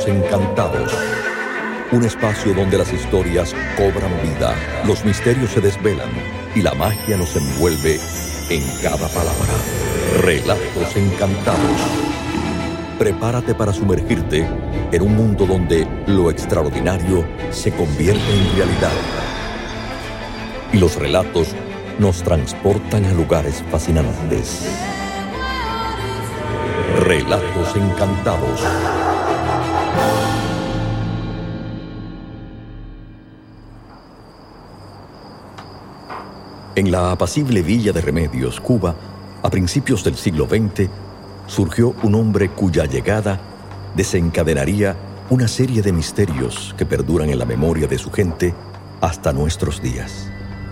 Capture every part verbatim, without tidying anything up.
Relatos Encantados. Un espacio donde las historias cobran vida, los misterios se desvelan y la magia nos envuelve en cada palabra. Relatos Encantados. Prepárate para sumergirte en un mundo donde lo extraordinario se convierte en realidad. Y los relatos nos transportan a lugares fascinantes. Relatos Encantados. En la apacible villa de Remedios, Cuba, a principios del siglo veinte, surgió un hombre cuya llegada desencadenaría una serie de misterios que perduran en la memoria de su gente hasta nuestros días.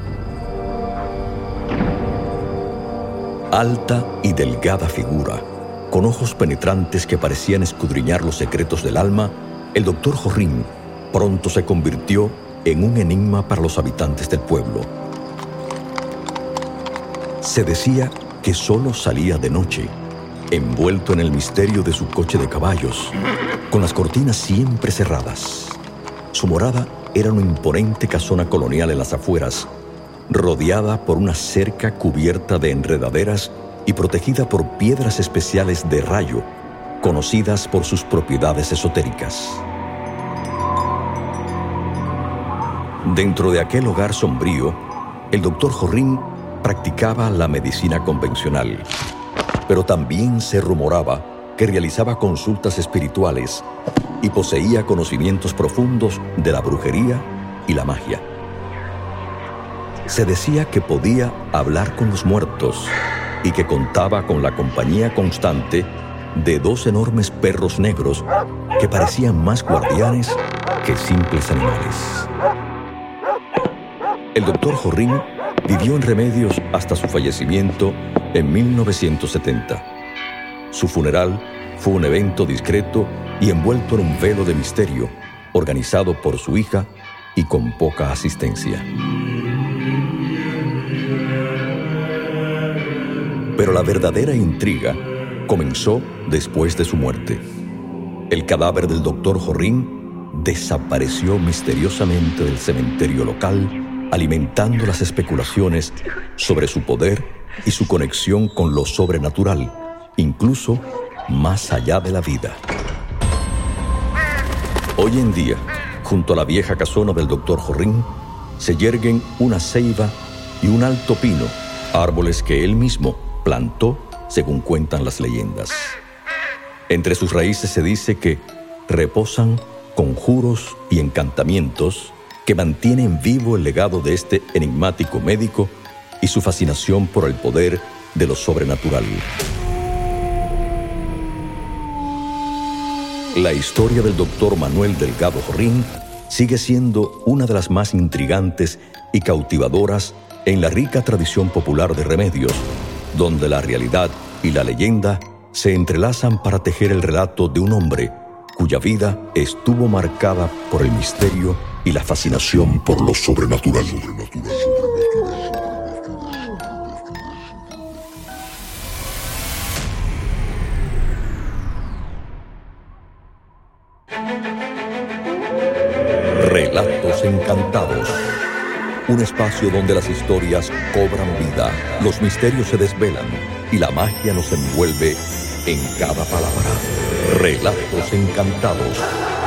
Alta y delgada figura, con ojos penetrantes que parecían escudriñar los secretos del alma, el doctor Jorrín pronto se convirtió en un enigma para los habitantes del pueblo. Se decía que solo salía de noche, envuelto en el misterio de su coche de caballos, con las cortinas siempre cerradas. Su morada era una imponente casona colonial en las afueras, rodeada por una cerca cubierta de enredaderas y protegida por piedras especiales de rayo, conocidas por sus propiedades esotéricas. Dentro de aquel hogar sombrío, el doctor Jorrín practicaba la medicina convencional, pero también se rumoraba que realizaba consultas espirituales y poseía conocimientos profundos de la brujería y la magia. Se decía que podía hablar con los muertos y que contaba con la compañía constante de dos enormes perros negros que parecían más guardianes que simples animales. El doctor Jorrín vivió en Remedios hasta su fallecimiento en mil novecientos setenta. Su funeral fue un evento discreto y envuelto en un velo de misterio, organizado por su hija y con poca asistencia. Pero la verdadera intriga comenzó después de su muerte. El cadáver del doctor Jorrín desapareció misteriosamente del cementerio local, alimentando las especulaciones sobre su poder y su conexión con lo sobrenatural, incluso más allá de la vida. Hoy en día, junto a la vieja casona del doctor Jorrín, se yerguen una ceiba y un alto pino, árboles que él mismo plantó, según cuentan las leyendas. Entre sus raíces se dice que reposan conjuros y encantamientos que mantienen vivo el legado de este enigmático médico y su fascinación por el poder de lo sobrenatural. La historia del doctor Manuel Delgado Jorrín sigue siendo una de las más intrigantes y cautivadoras en la rica tradición popular de Remedios, donde la realidad y la leyenda se entrelazan para tejer el relato de un hombre cuya vida estuvo marcada por el misterio y la fascinación por lo sobrenatural. Relatos Encantados. Un espacio donde las historias cobran vida, los misterios se desvelan y la magia nos envuelve en cada palabra. Relatos Encantados.